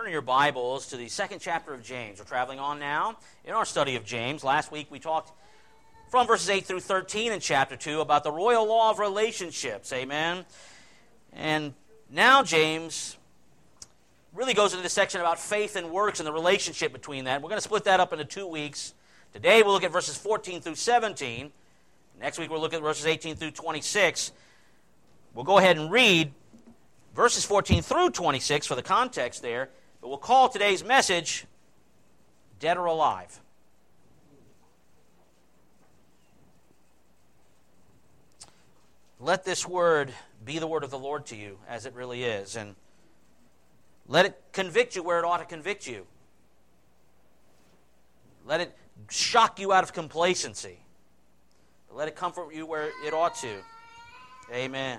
turn your Bibles to the second chapter of James. We're traveling on now in our study of James. Last week we talked from verses 8 through 13 in chapter 2 about the royal law of relationships. Amen. And now James really goes into this section about faith and works and the relationship between that. We're going to split that up into 2 weeks. Today we'll look at verses 14 through 17. Next week we'll look at verses 18 through 26. We'll go ahead and read verses 14 through 26 for the context there, but we'll call today's message Dead or Alive. Let this word be the word of the Lord to you, as it really is, and let it convict you where it ought to convict you. Let it shock you out of complacency. Let it comfort you where it ought to. Amen.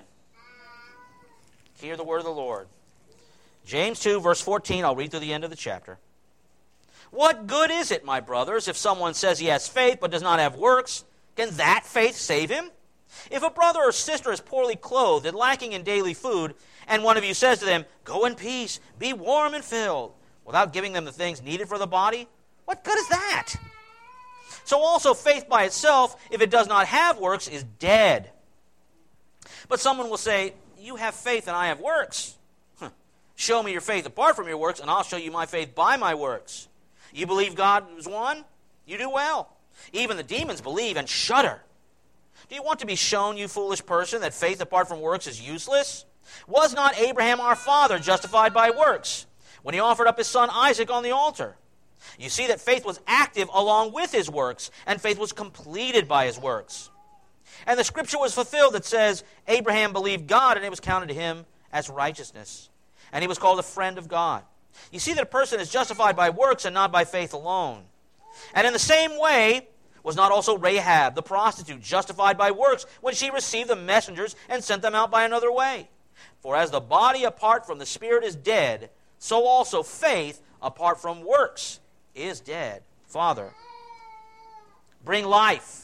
Hear the word of the Lord. James 2, verse 14, I'll read through the end of the chapter. What good is it, my brothers, if someone says he has faith but does not have works? Can that faith save him? If a brother or sister is poorly clothed and lacking in daily food, and one of you says to them, "Go in peace, be warm and filled," without giving them the things needed for the body, what good is that? So also faith by itself, if it does not have works, is dead. But someone will say, "You have faith and I have works." Show me your faith apart from your works, and I'll show you my faith by my works. You believe God is one? You do well. Even the demons believe and shudder. Do you want to be shown, you foolish person, that faith apart from works is useless? Was not Abraham our father justified by works when he offered up his son Isaac on the altar? You see that faith was active along with his works, and faith was completed by his works. And the scripture was fulfilled that says, Abraham believed God, and it was counted to him as righteousness. And he was called a friend of God. You see that a person is justified by works and not by faith alone. And in the same way, was not also Rahab, the prostitute, justified by works when she received the messengers and sent them out by another way? For as the body apart from the spirit is dead, so also faith apart from works is dead. Father, bring life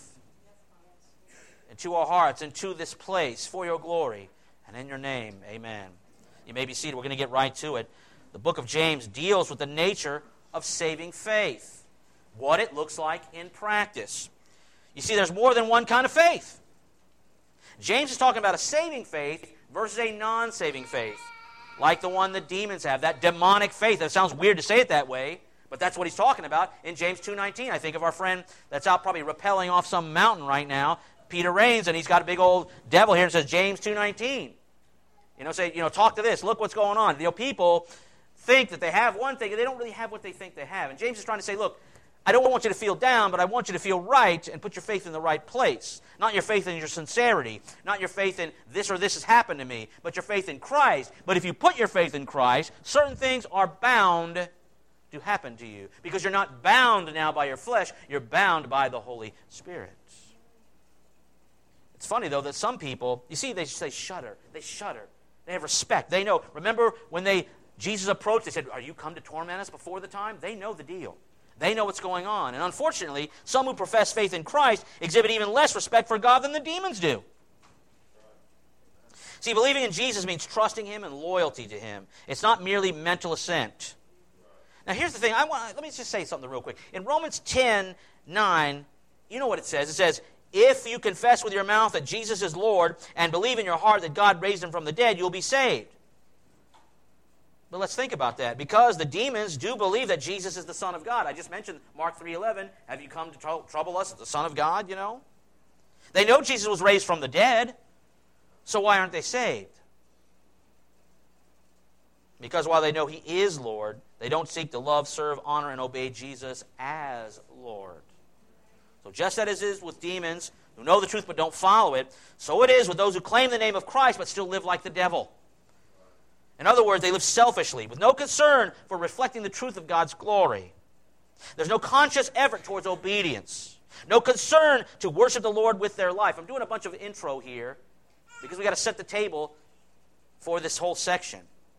into our hearts, into this place, for your glory, and in your name, amen. You may be seated. We're going to get right to it. The book of James deals with the nature of saving faith, what it looks like in practice. You see, there's more than one kind of faith. James is talking about a saving faith versus a non-saving faith, like the one that demons have, that demonic faith. That sounds weird to say it that way, but that's what he's talking about in James 2:19. I think of our friend that's out probably rappelling off some mountain right now, Peter Rains, and he's got a big old devil here and says James 2:19. Talk to this. Look what's going on. People think that they have one thing, and they don't really have what they think they have. And James is trying to say, look, I don't want you to feel down, but I want you to feel right and put your faith in the right place. Not your faith in your sincerity, not your faith in this or this has happened to me, but your faith in Christ. But if you put your faith in Christ, certain things are bound to happen to you, because you're not bound now by your flesh, you're bound by the Holy Spirit. It's funny, though, that some people, you see, they shudder. They shudder. They have respect. They know. Remember when Jesus approached, they said, "Are you come to torment us before the time?" They know the deal. They know what's going on. And unfortunately, some who profess faith in Christ exhibit even less respect for God than the demons do. See, believing in Jesus means trusting Him and loyalty to Him. It's not merely mental assent. Now, here's the thing. Let me just say something real quick. In Romans 10:9, you know what it says. It says, if you confess with your mouth that Jesus is Lord and believe in your heart that God raised Him from the dead, you'll be saved. But let's think about that, because the demons do believe that Jesus is the Son of God. I just mentioned Mark 3:11. Have you come to trouble us, the Son of God, They know Jesus was raised from the dead, so why aren't they saved? Because while they know He is Lord, they don't seek to love, serve, honor, and obey Jesus as Lord. So just as it is with demons who know the truth but don't follow it, so it is with those who claim the name of Christ but still live like the devil. In other words, they live selfishly, with no concern for reflecting the truth of God's glory. There's no conscious effort towards obedience, no concern to worship the Lord with their life. I'm doing a bunch of intro here because we've got to set the table for this whole section.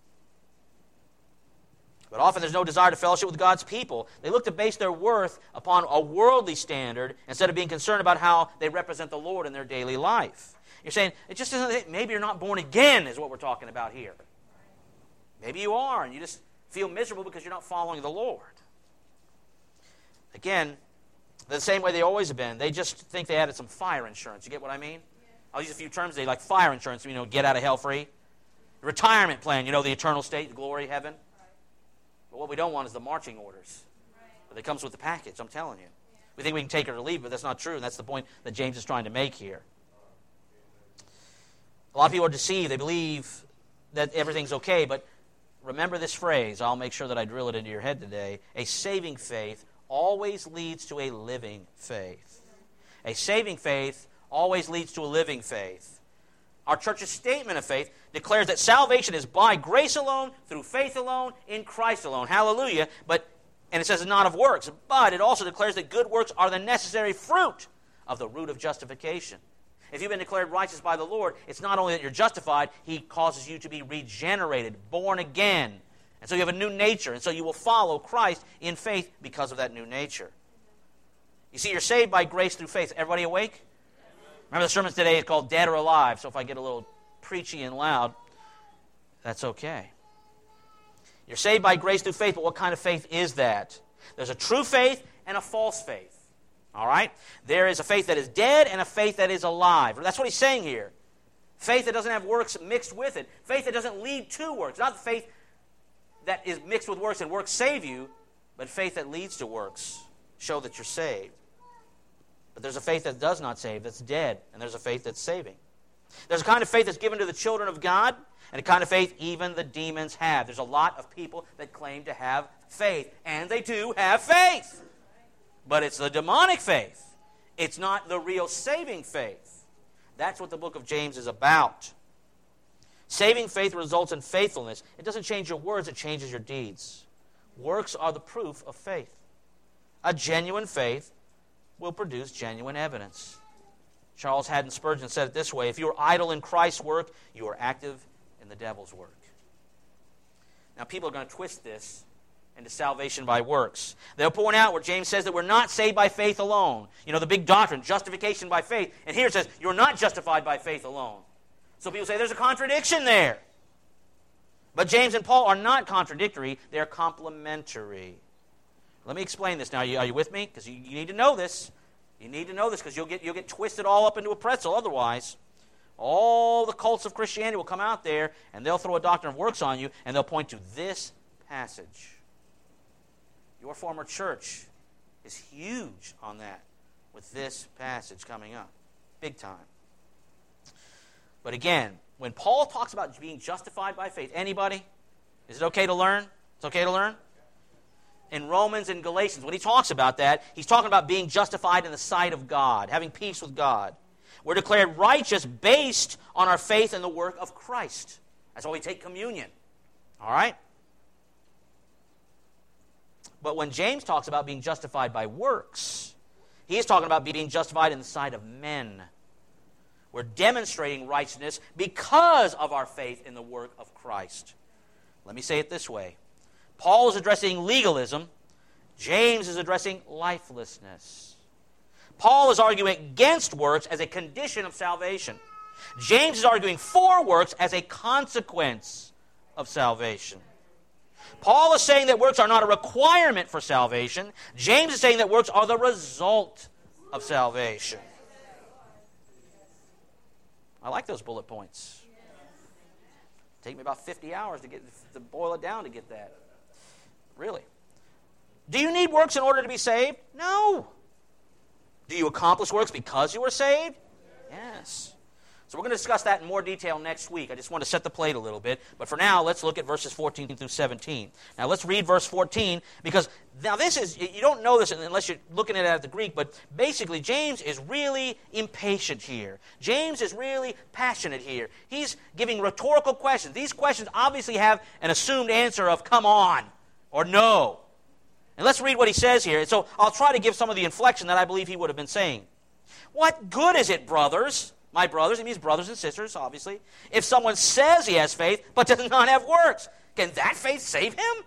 But often there's no desire to fellowship with God's people. They look to base their worth upon a worldly standard instead of being concerned about how they represent the Lord in their daily life. You're saying, it just isn't, maybe you're not born again is what we're talking about here. Maybe you are, and you just feel miserable because you're not following the Lord. Again, the same way they always have been. They just think they added some fire insurance. You get what I mean? I'll use a few terms today, like fire insurance, get out of hell free. Retirement plan, the eternal state, the glory, heaven. But what we don't want is the marching orders. But it comes with the package, I'm telling you. We think we can take it or leave it, but that's not true, and that's the point that James is trying to make here. A lot of people are deceived. They believe that everything's okay, but remember this phrase. I'll make sure that I drill it into your head today. A saving faith always leads to a living faith. A saving faith always leads to a living faith. Our church's statement of faith declares that salvation is by grace alone, through faith alone, in Christ alone. Hallelujah. And it says it's not of works, but it also declares that good works are the necessary fruit of the root of justification. If you've been declared righteous by the Lord, it's not only that you're justified, He causes you to be regenerated, born again. And so you have a new nature, and so you will follow Christ in faith because of that new nature. You see, you're saved by grace through faith. Everybody awake? Remember the sermon today is called Dead or Alive, so if I get a little preachy and loud, that's okay. You're saved by grace through faith, but what kind of faith is that? There's a true faith and a false faith. All right? There is a faith that is dead and a faith that is alive. That's what he's saying here. Faith that doesn't have works mixed with it. Faith that doesn't lead to works. Not the faith that is mixed with works and works save you, but faith that leads to works show that you're saved. But there's a faith that does not save, that's dead, and there's a faith that's saving. There's a kind of faith that's given to the children of God, and a kind of faith even the demons have. There's a lot of people that claim to have faith, and they do have faith. But it's the demonic faith. It's not the real saving faith. That's what the book of James is about. Saving faith results in faithfulness. It doesn't change your words, it changes your deeds. Works are the proof of faith. A genuine faith will produce genuine evidence. Charles Haddon Spurgeon said it this way: if you are idle in Christ's work, you are active in the devil's work. Now, people are going to twist this into salvation by works. They'll point out where James says that we're not saved by faith alone. The big doctrine, justification by faith. And here it says, you're not justified by faith alone. So people say there's a contradiction there. But James and Paul are not contradictory, they're complementary. Let me explain this now. Are you with me? Because you need to know this. You need to know this because you'll get twisted all up into a pretzel otherwise. All the cults of Christianity will come out there and they'll throw a doctrine of works on you and they'll point to this passage. Your former church is huge on that with this passage coming up. Big time. But again, when Paul talks about being justified by faith, anybody? Is it okay to learn? It's okay to learn? In Romans and Galatians, when he talks about that, he's talking about being justified in the sight of God, having peace with God. We're declared righteous based on our faith in the work of Christ. That's why we take communion. All right? But when James talks about being justified by works, he is talking about being justified in the sight of men. We're demonstrating righteousness because of our faith in the work of Christ. Let me say it this way. Paul is addressing legalism. James is addressing lifelessness. Paul is arguing against works as a condition of salvation. James is arguing for works as a consequence of salvation. Paul is saying that works are not a requirement for salvation. James is saying that works are the result of salvation. I like those bullet points. Take me about 50 hours to boil it down to get that. Really. Do you need works in order to be saved? No. Do you accomplish works because you were saved? Yes. So we're going to discuss that in more detail next week. I just want to set the plate a little bit. But for now, let's look at verses 14 through 17. Now let's read verse 14 because now this is, you don't know this unless you're looking at it at the Greek, but basically James is really impatient here. James is really passionate here. He's giving rhetorical questions. These questions obviously have an assumed answer of come on or no. And let's read what he says here. So I'll try to give some of the inflection that I believe he would have been saying. What good is it, brothers? My brothers, he means brothers and sisters, obviously. If someone says he has faith, but does not have works, can that faith save him?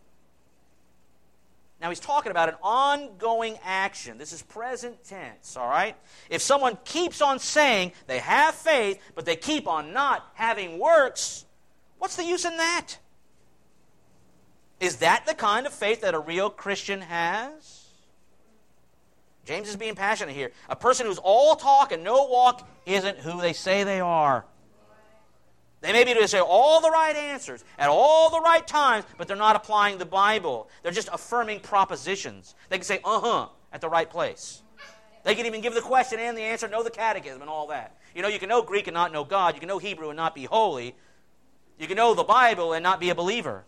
Now he's talking about an ongoing action. This is present tense, all right? If someone keeps on saying they have faith, but they keep on not having works, what's the use in that? Is Is that the kind of faith that a real Christian has? James is being passionate here. A person who's all talk and no walk isn't who they say they are. They may be able to say all the right answers at all the right times, but they're not applying the Bible. They're just affirming propositions. They can say, at the right place. They can even give the question and the answer, know the catechism and all that. You know, you can know Greek and not know God. You can know Hebrew and not be holy. You can know the Bible and not be a believer.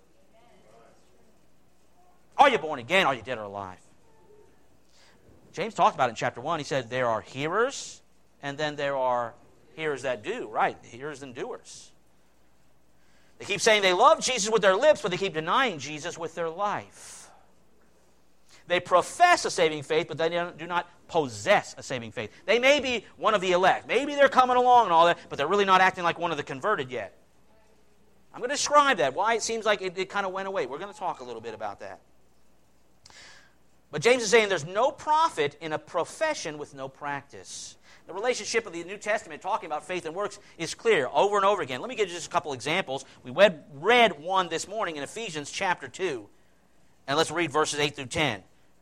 Are you born again? Are you dead or alive? James talked about it in chapter 1. He said there are hearers, and then there are hearers that do. Right, hearers and doers. They keep saying they love Jesus with their lips, but they keep denying Jesus with their life. They profess a saving faith, but they do not possess a saving faith. They may be one of the elect. Maybe they're coming along and all that, but they're really not acting like one of the converted yet. I'm going to describe that, why it seems like it kind of went away. We're going to talk a little bit about that. But James is saying there's no profit in a profession with no practice. The relationship of the New Testament talking about faith and works is clear over and over again. Let me give you just a couple examples. We read one this morning in Ephesians chapter 2. And let's read verses 8 through 10.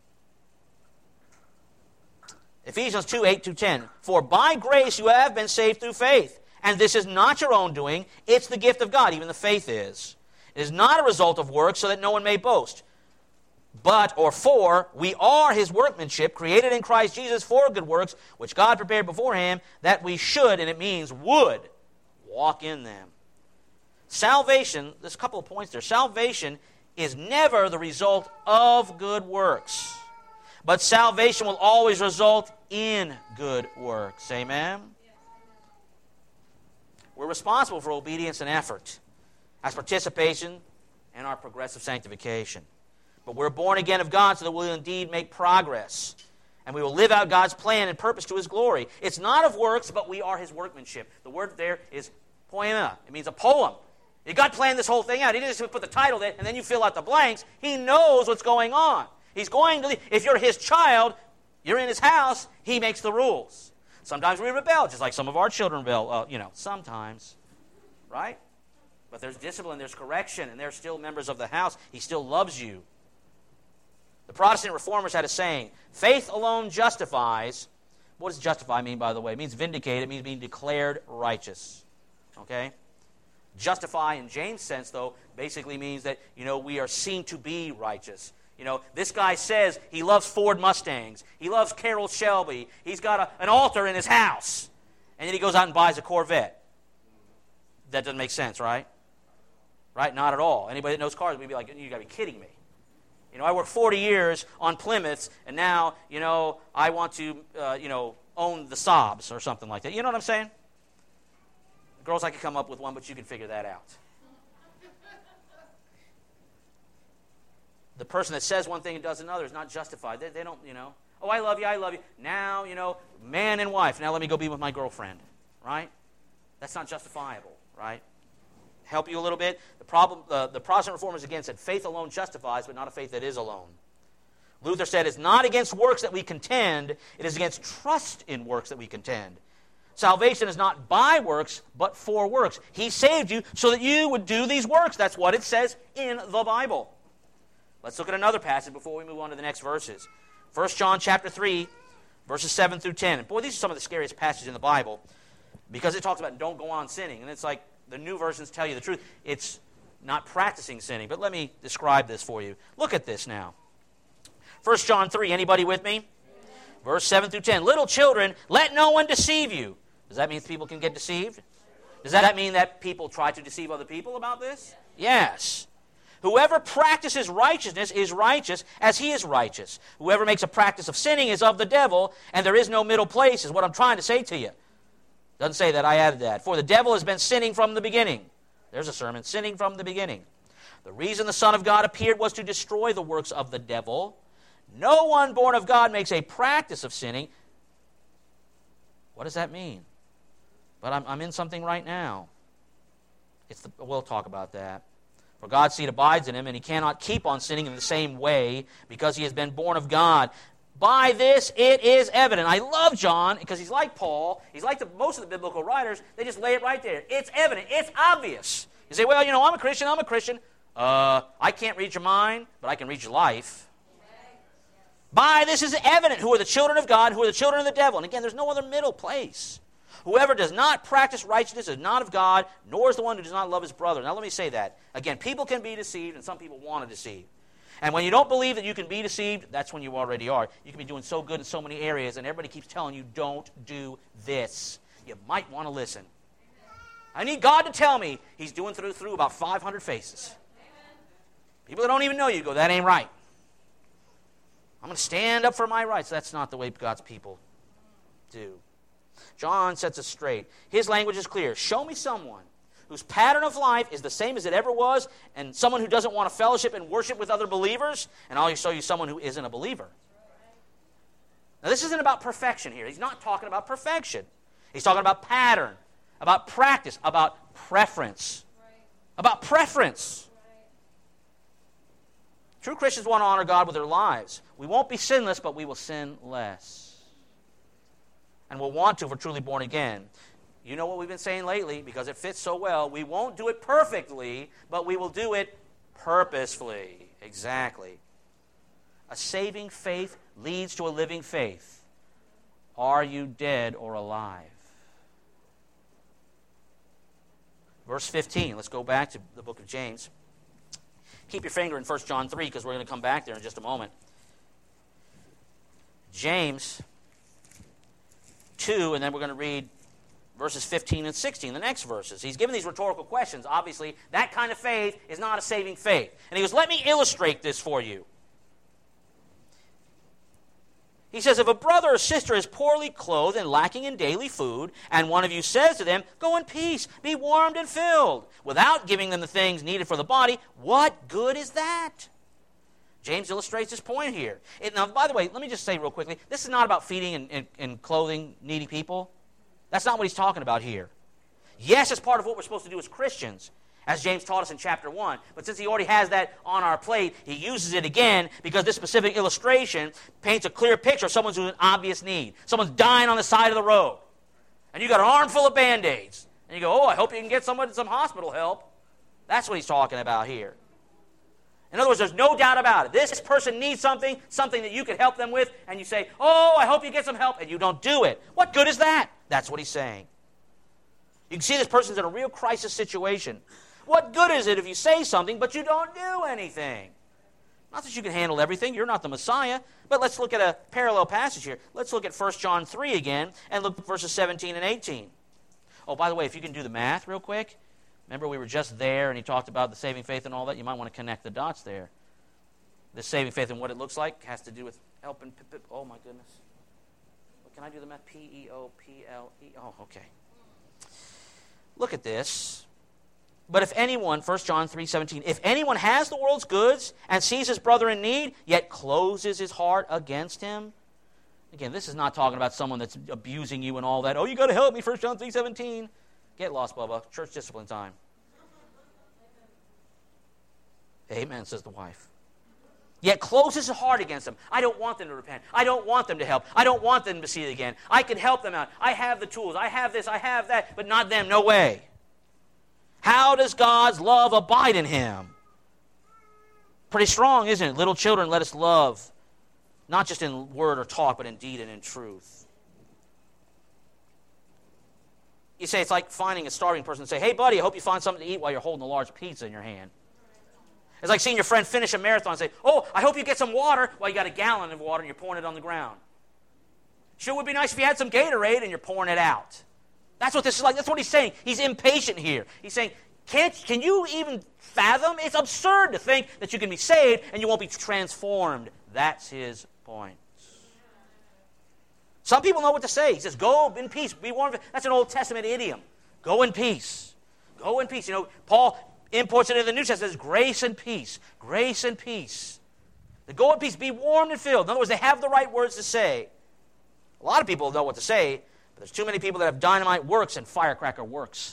Ephesians 2, 8 through 10. For by grace you have been saved through faith. And this is not your own doing. It's the gift of God. Even the faith is. It is not a result of works so that no one may boast. For we are his workmanship, created in Christ Jesus for good works, which God prepared beforehand, that we should, and it means would, walk in them. Salvation, there's a couple of points there. Salvation is never the result of good works, but salvation will always result in good works. Amen? We're responsible for obedience and effort as participation in our progressive sanctification. But we're born again of God so that we'll indeed make progress. And we will live out God's plan and purpose to his glory. It's not of works, but we are his workmanship. The word there is poema. It means a poem. God planned this whole thing out. He didn't just put the title there and then you fill out the blanks. He knows what's going on. He's going to, if you're his child, you're in his house, he makes the rules. Sometimes we rebel, just like some of our children rebel, sometimes. Right? But there's discipline, there's correction, and they're still members of the house. He still loves you. The Protestant reformers had a saying, faith alone justifies. What does justify mean, by the way? It means vindicate. It means being declared righteous. Okay? Justify in James' sense, though, basically means that, we are seen to be righteous. This guy says he loves Ford Mustangs. He loves Carroll Shelby. He's got an altar in his house. And then he goes out and buys a Corvette. That doesn't make sense, right? Right? Not at all. Anybody that knows cars would be like, you got to be kidding me. I worked 40 years on Plymouths, and now, I want to, own the Saabs or something like that. You know what I'm saying? Girls, I could come up with one, but you can figure that out. The person that says one thing and does another is not justified. They don't, oh, I love you. Now, man and wife. Now let me go be with my girlfriend, right? That's not justifiable, right? Help you a little bit. The Protestant reformers again said faith alone justifies, but not a faith that is alone. Luther said it's not against works that we contend, it is against trust in works that we contend. Salvation is not by works, but for works. He saved you so that you would do these works. That's what it says in the Bible. Let's look at another passage before we move on to the next verses. 1 John chapter 3, verses 7 through 10. And boy, these are some of the scariest passages in the Bible because it talks about don't go on sinning. And it's like, the new versions tell you the truth. It's not practicing sinning. But let me describe this for you. Look at this now. 1 John 3, anybody with me? Amen. Verse 7 through 10. Little children, let no one deceive you. Does that mean people can get deceived? Does that mean that people try to deceive other people about this? Yes. Whoever practices righteousness is righteous as he is righteous. Whoever makes a practice of sinning is of the devil, and there is no middle place, is what I'm trying to say to you. Doesn't say that, I added that. For the devil has been sinning from the beginning. There's a sermon, sinning from the beginning. The reason the Son of God appeared was to destroy the works of the devil. No one born of God makes a practice of sinning. What does that mean? But I'm in something right now. We'll talk about that. For God's seed abides in him, and he cannot keep on sinning in the same way because he has been born of God. By this it is evident. I love John because he's like Paul. He's like most of the biblical writers. They just lay it right there. It's evident. It's obvious. You say, well, I'm a Christian. I can't read your mind, but I can read your life. By this is evident who are the children of God, who are the children of the devil. And again, there's no other middle place. Whoever does not practice righteousness is not of God, nor is the one who does not love his brother. Now let me say that. Again, people can be deceived, and some people want to deceive. And when you don't believe that you can be deceived, that's when you already are. You can be doing so good in so many areas, and everybody keeps telling you, don't do this. You might want to listen. I need God to tell me he's doing through about 500 faces. People that don't even know you go, that ain't right. I'm going to stand up for my rights. That's not the way God's people do. John sets us straight. His language is clear. Show me someone whose pattern of life is the same as it ever was, and someone who doesn't want to fellowship and worship with other believers, and I'll show you someone who isn't a believer. Now, this isn't about perfection here. He's not talking about perfection. He's talking about pattern, about practice, about preference. About preference. True Christians want to honor God with their lives. We won't be sinless, but we will sin less. And we'll want to if we're truly born again. You know what we've been saying lately, because it fits so well. We won't do it perfectly, but we will do it purposefully. Exactly. A saving faith leads to a living faith. Are you dead or alive? Verse 15. Let's go back to the book of James. Keep your finger in 1 John 3, because we're going to come back there in just a moment. James 2, and then we're going to read verses 15 and 16, the next verses. He's given these rhetorical questions. Obviously, that kind of faith is not a saving faith. And he goes, let me illustrate this for you. He says, if a brother or sister is poorly clothed and lacking in daily food, and one of you says to them, go in peace, be warmed and filled, without giving them the things needed for the body, what good is that? James illustrates his point here. Now, by the way, let me just say real quickly, this is not about feeding and clothing needy people. That's not what he's talking about here. Yes, it's part of what we're supposed to do as Christians, as James taught us in chapter 1. But since he already has that on our plate, he uses it again because this specific illustration paints a clear picture of someone who's in obvious need. Someone's dying on the side of the road. And you got an armful of Band-Aids. And you go, I hope you can get someone some hospital help. That's what he's talking about here. In other words, there's no doubt about it. This person needs something that you could help them with, and you say, I hope you get some help, and you don't do it. What good is that? That's what he's saying. You can see this person's in a real crisis situation. What good is it if you say something, but you don't do anything? Not that you can handle everything. You're not the Messiah. But let's look at a parallel passage here. Let's look at 1 John 3 again, and look at verses 17 and 18. Oh, by the way, if you can do the math real quick. Remember, we were just there, and he talked about the saving faith and all that. You might want to connect the dots there. The saving faith and what it looks like has to do with helping. Oh, my goodness. Can I do the math? P-E-O-P-L-E. Oh, okay. Look at this. But if anyone, 1 John 3:17, if anyone has the world's goods and sees his brother in need, yet closes his heart against him. Again, this is not talking about someone that's abusing you and all that. Oh, you got to help me, 1 John 3:17. Get lost, Bubba. Church discipline time. Amen, says the wife. Yet closes his heart against them. I don't want them to repent. I don't want them to help. I don't want them to see it again. I can help them out. I have the tools. I have this. I have that. But not them. No way. How does God's love abide in him? Pretty strong, isn't it? Little children, let us love. Not just in word or talk, but in deed and in truth. You say it's like finding a starving person and say, hey, buddy, I hope you find something to eat while you're holding a large pizza in your hand. It's like seeing your friend finish a marathon and say, oh, I hope you get some water while you got a gallon of water and you're pouring it on the ground. Sure would be nice if you had some Gatorade and you're pouring it out. That's what this is like. That's what he's saying. He's impatient here. He's saying, can you even fathom? It's absurd to think that you can be saved and you won't be transformed. That's his point. Some people know what to say. He says, go in peace. Be warned. That's an Old Testament idiom. Go in peace. Go in peace. You know, Paul imports it in the New Testament. It says grace and peace. Grace and peace. The go in peace. Be warmed and filled. In other words, they have the right words to say. A lot of people know what to say, but there's too many people that have dynamite works and firecracker works.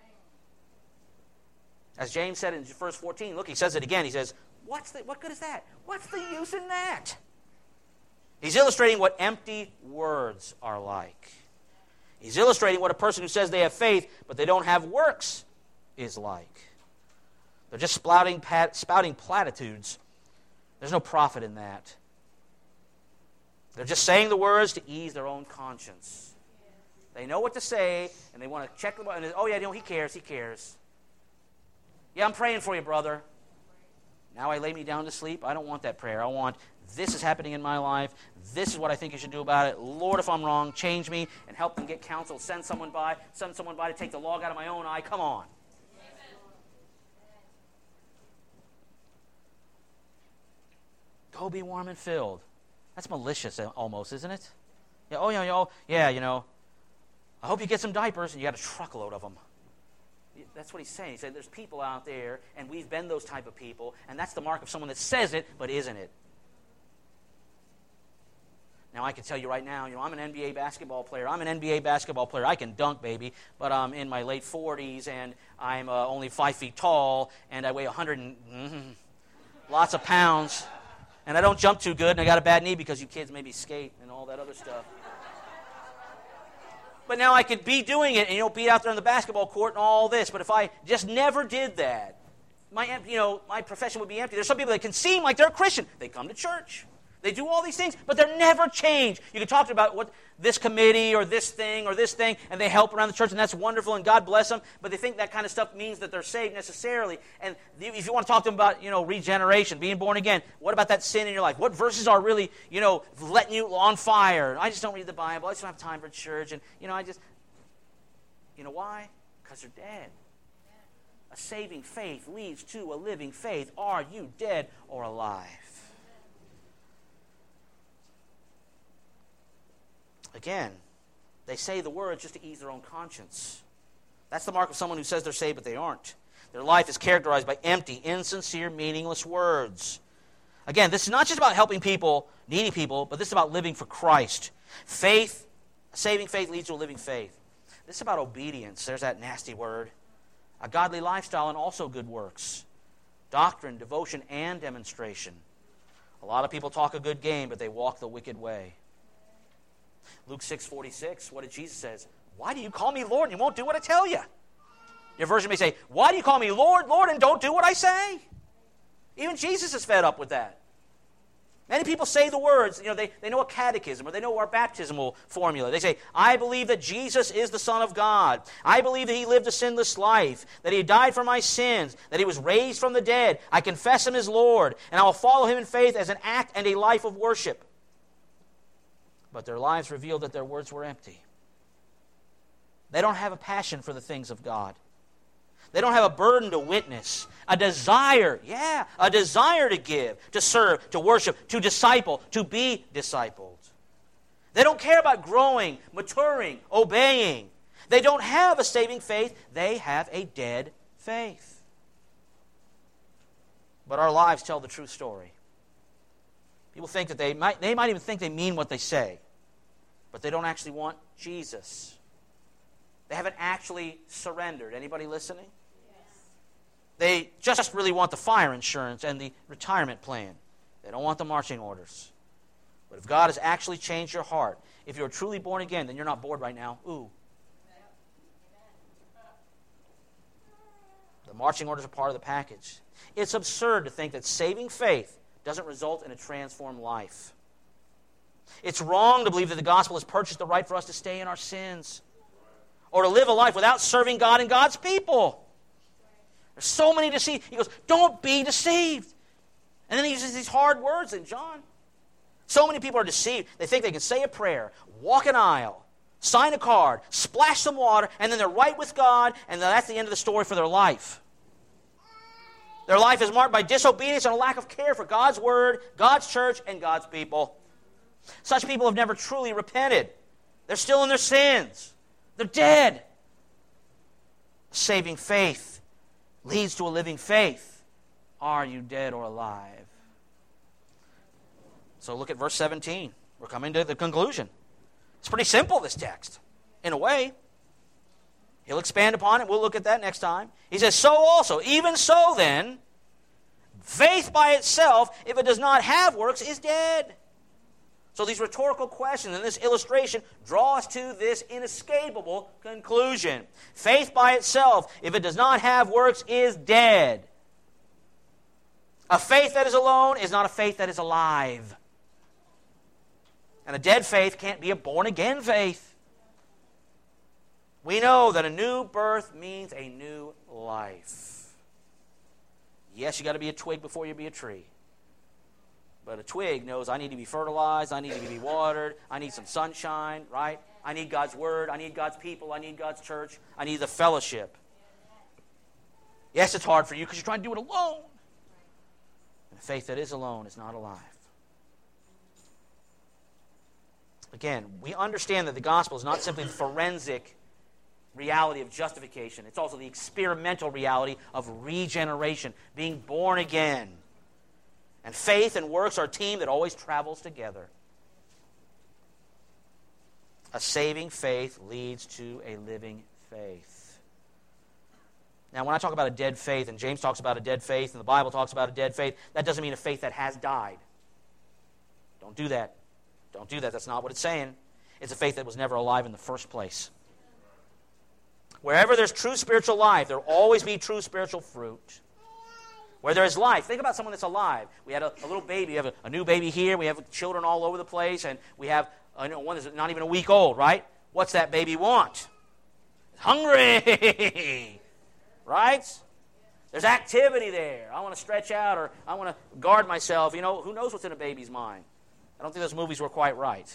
As James said in verse 14, look, he says it again. He says, what good is that? What's the use in that? He's illustrating what empty words are like. He's illustrating what a person who says they have faith, but they don't have works, is like. They're just spouting platitudes. There's no profit in that. They're just saying the words to ease their own conscience. They know what to say, and they want to check them out. And oh, yeah, no, he cares. Yeah, I'm praying for you, brother. Now I lay me down to sleep. I don't want that prayer. I want, this is happening in my life. This is what I think you should do about it. Lord, if I'm wrong, change me and help them get counsel. Send someone by to take the log out of my own eye. Come on. Go be warm and filled. That's malicious almost, isn't it? Yeah, I hope you get some diapers, and you got a truckload of them. That's what he's saying. He said there's people out there, and we've been those type of people, and that's the mark of someone that says it, but isn't it. Now, I can tell you right now, I'm an NBA basketball player. I can dunk, baby, but I'm in my late 40s, and I'm only 5 feet tall, and I weigh lots of pounds. And I don't jump too good, and I got a bad knee because you kids maybe skate and all that other stuff. But now I could be doing it and, be out there on the basketball court and all this. But if I just never did that, my profession would be empty. There's some people that can seem like they're a Christian. They come to church. They do all these things, but they're never changed. You can talk about what this committee or this thing, and they help around the church, and that's wonderful, and God bless them, but they think that kind of stuff means that they're saved necessarily. And if you want to talk to them about, regeneration, being born again, what about that sin in your life? What verses are really, letting you on fire? I just don't read the Bible. I just don't have time for church, and, why? Because they're dead. A saving faith leads to a living faith. Are you dead or alive? Again, they say the words just to ease their own conscience. That's the mark of someone who says they're saved, but they aren't. Their life is characterized by empty, insincere, meaningless words. Again, this is not just about helping people, needy people, but this is about living for Christ. Faith, saving faith leads to a living faith. This is about obedience. There's that nasty word. A godly lifestyle and also good works. Doctrine, devotion, and demonstration. A lot of people talk a good game, but they walk the wicked way. Luke 6:46, what did Jesus say? Why do you call me Lord and you won't do what I tell you? Your version may say, why do you call me Lord, Lord, and don't do what I say? Even Jesus is fed up with that. Many people say the words, they know a catechism or they know our baptismal formula. They say, I believe that Jesus is the Son of God. I believe that he lived a sinless life, that he died for my sins, that he was raised from the dead. I confess him as Lord, and I will follow him in faith as an act and a life of worship. But their lives reveal that their words were empty. They don't have a passion for the things of God. They don't have a burden to witness, a desire to give, to serve, to worship, to disciple, to be discipled. They don't care about growing, maturing, obeying. They don't have a saving faith. They have a dead faith. But our lives tell the true story. People think that they might even think they mean what they say, but they don't actually want Jesus. They haven't actually surrendered. Anybody listening? Yes. They just really want the fire insurance and the retirement plan. They don't want the marching orders. But if God has actually changed your heart, if you're truly born again, then you're not bored right now. Ooh. The marching orders are part of the package. It's absurd to think that saving faith doesn't result in a transformed life. It's wrong to believe that the gospel has purchased the right for us to stay in our sins or to live a life without serving God and God's people. There's so many deceived. He goes, don't be deceived. And then he uses these hard words in John. So many people are deceived. They think they can say a prayer, walk an aisle, sign a card, splash some water, and then they're right with God, and that's the end of the story for their life. Their life is marked by disobedience and a lack of care for God's word, God's church, and God's people. Such people have never truly repented. They're still in their sins. They're dead. Saving faith leads to a living faith. Are you dead or alive? So look at verse 17. We're coming to the conclusion. It's pretty simple, this text, in a way. He'll expand upon it. We'll look at that next time. He says, so also, even so then, faith by itself, if it does not have works, is dead. So these rhetorical questions and this illustration draw us to this inescapable conclusion. Faith by itself, if it does not have works, is dead. A faith that is alone is not a faith that is alive. And a dead faith can't be a born-again faith. We know that a new birth means a new life. Yes, you got to be a twig before you be a tree. But a twig knows I need to be fertilized, I need to be watered, I need some sunshine, right? I need God's word, I need God's people, I need God's church, I need the fellowship. Yes, it's hard for you because you're trying to do it alone. And a faith that is alone is not alive. Again, we understand that the gospel is not simply the forensic reality of justification. It's also the experimental reality of regeneration, being born again. And faith and works are a team that always travels together. A saving faith leads to a living faith. Now, when I talk about a dead faith, and James talks about a dead faith, and the Bible talks about a dead faith, that doesn't mean a faith that has died. Don't do that. Don't do that. That's not what it's saying. It's a faith that was never alive in the first place. Wherever there's true spiritual life, there will always be true spiritual fruit. Where there is life, think about someone that's alive. We had a little baby. We have a new baby here. We have children all over the place. And we have one that's not even a week old, right? What's that baby want? Hungry. Right? There's activity there. I want to stretch out, or I want to guard myself. You know, who knows what's in a baby's mind? I don't think those movies were quite right.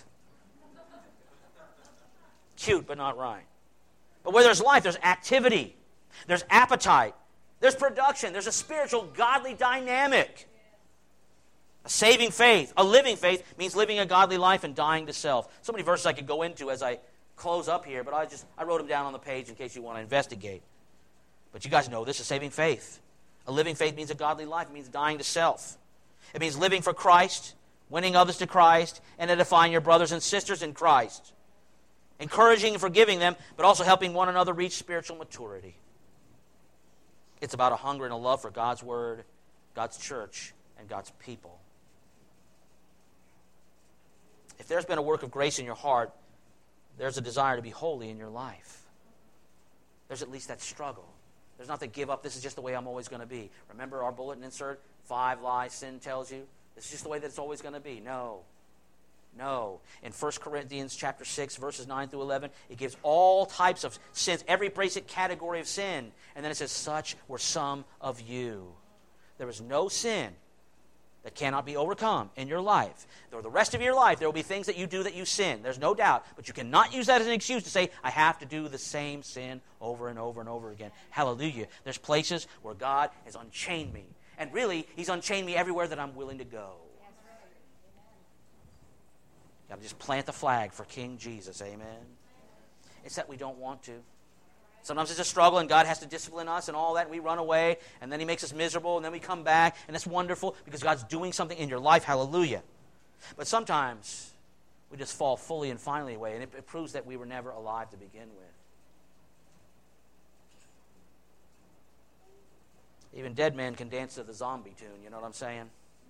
Cute, but not right. But where there's life, there's activity. There's appetite. There's production. There's a spiritual, godly dynamic. A saving faith, a living faith, means living a godly life and dying to self. So many verses I could go into as I close up here, but I wrote them down on the page in case you want to investigate. But you guys know this is saving faith. A living faith means a godly life. It means dying to self. It means living for Christ, winning others to Christ, and edifying your brothers and sisters in Christ. Encouraging and forgiving them, but also helping one another reach spiritual maturity. It's about a hunger and a love for God's word, God's church, and God's people. If there's been a work of grace in your heart, there's a desire to be holy in your life. There's at least that struggle. There's not the give up, this is just the way I'm always going to be. Remember our bulletin insert, 5 lies sin tells you? This is just the way that it's always going to be. No. In 1 Corinthians chapter 6, verses 9 through 11, it gives all types of sins, every basic category of sin. And then it says, such were some of you. There is no sin that cannot be overcome in your life. For the rest of your life, there will be things that you do that you sin. There's no doubt. But you cannot use that as an excuse to say, I have to do the same sin over and over and over again. Hallelujah. There's places where God has unchained me. And really, He's unchained me everywhere that I'm willing to go. Got to just plant the flag for King Jesus. Amen. It's that we don't want to. Sometimes it's a struggle and God has to discipline us and all that, and we run away, and then He makes us miserable, and then we come back, and it's wonderful because God's doing something in your life. Hallelujah. But sometimes we just fall fully and finally away, and it proves that we were never alive to begin with. Even dead men can dance to the zombie tune, you know what I'm saying?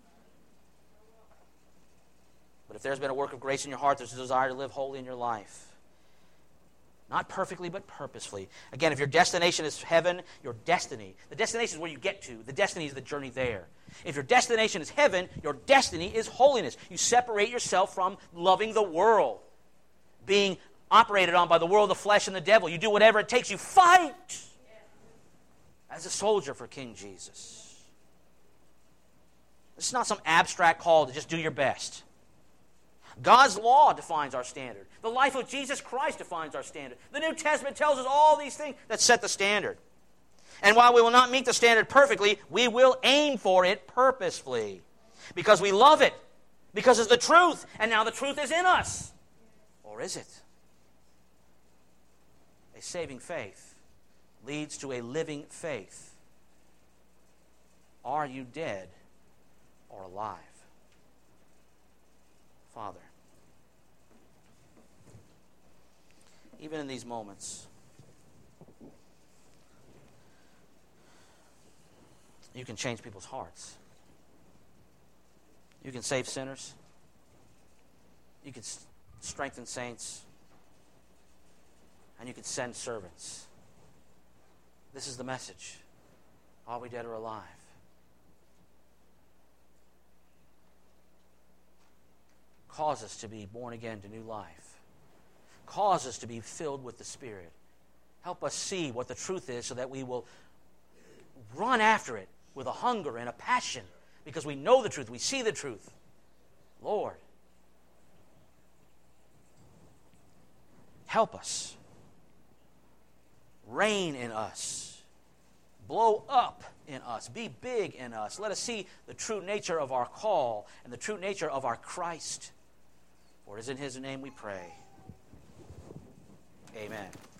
But if there's been a work of grace in your heart, there's a desire to live holy in your life. Not perfectly, but purposefully. Again, if your destination is heaven, your destiny. The destination is where you get to. The destiny is the journey there. If your destination is heaven, your destiny is holiness. You separate yourself from loving the world, being operated on by the world, the flesh, and the devil. You do whatever it takes. You fight as a soldier for King Jesus. This is not some abstract call to just do your best. God's law defines our standard. The life of Jesus Christ defines our standard. The New Testament tells us all these things that set the standard. And while we will not meet the standard perfectly, we will aim for it purposefully. Because we love it. Because it's the truth. And now the truth is in us. Or is it? A saving faith leads to a living faith. Are you dead or alive? Father, even in these moments, you can change people's hearts. You can save sinners. You can strengthen saints. And you can send servants. This is the message. Are we dead or alive? Cause us to be born again to new life. Cause us to be filled with the Spirit. Help us see what the truth is so that we will run after it with a hunger and a passion because we know the truth. We see the truth. Lord, help us. Reign in us. Blow up in us. Be big in us. Let us see the true nature of our call and the true nature of our Christ. For it is in His name we pray. Amen.